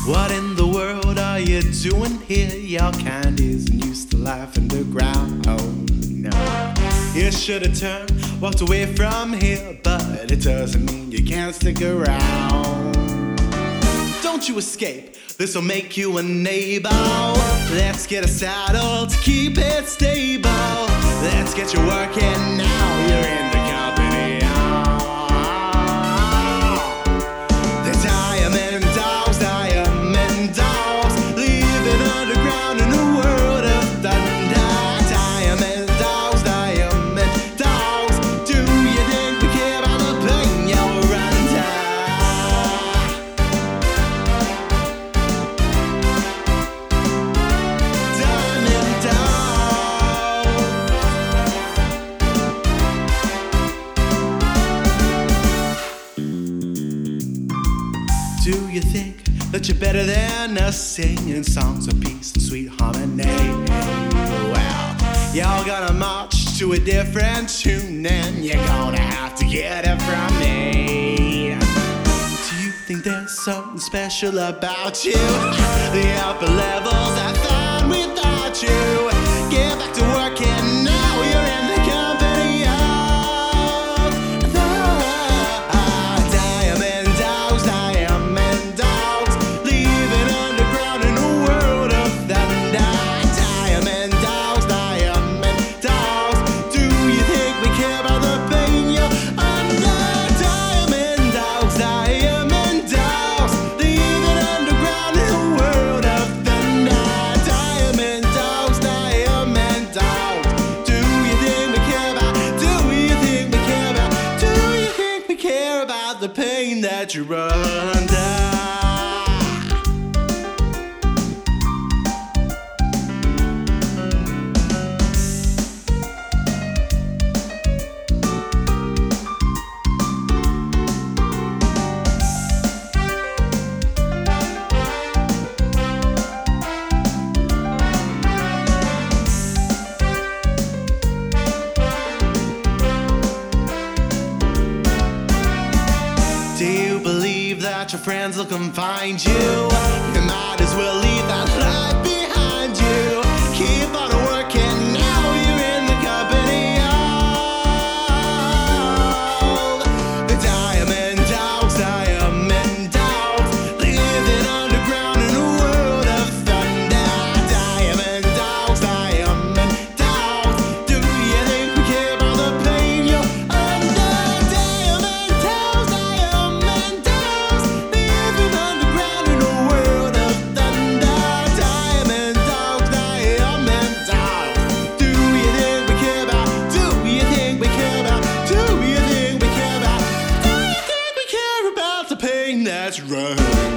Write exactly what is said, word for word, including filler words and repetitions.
What in the world are you doing here? Your kind isn't used to life underground. Oh no. You should have turned, walked away from here, but it doesn't mean you can't stick around. Don't you escape, this'll make you a neighbor. Let's get a saddle to keep it stable. Let's get you working now, you're in the company. The diamond dogs, diamond dogs, living underground in a world of thunder. Diamond dogs, diamond dogs, do you think we care about the pain you're under? Diamond dogs. Do you think that you're better than us, singing songs of peace and sweet harmony? Well, y'all gonna march to a different tune, and you're gonna have to get it from me. Do you think there's something special about you? The upper levels are fine without you. Get back to working now, you're in the company of the diamond dogs, diamond dogs, living underground in a world of thunder. Diamond dogs, diamond dogs, do you think we care about the pain you're under? Diamond dogs, diamond dogs, living underground in a world of thunder. Diamond dogs, diamond dogs, do you think we care about, do you think we care about, do you think we care about the pain that you're under? Do you believe that your friends will come find you? You might as well leave that life behind you. Keep on working now, you're in the company of the diamond dogs, diamond dogs, living underground in a world of thunder. Diamond dogs, diamond dogs, do you think we care about the pain you're under? Diamond dogs, diamond dogs, living underground in a world of thunder. Diamond dogs, diamond dogs, do you think we care about, do you think we care about, do you think we care about, do you think we care about the pain that's right?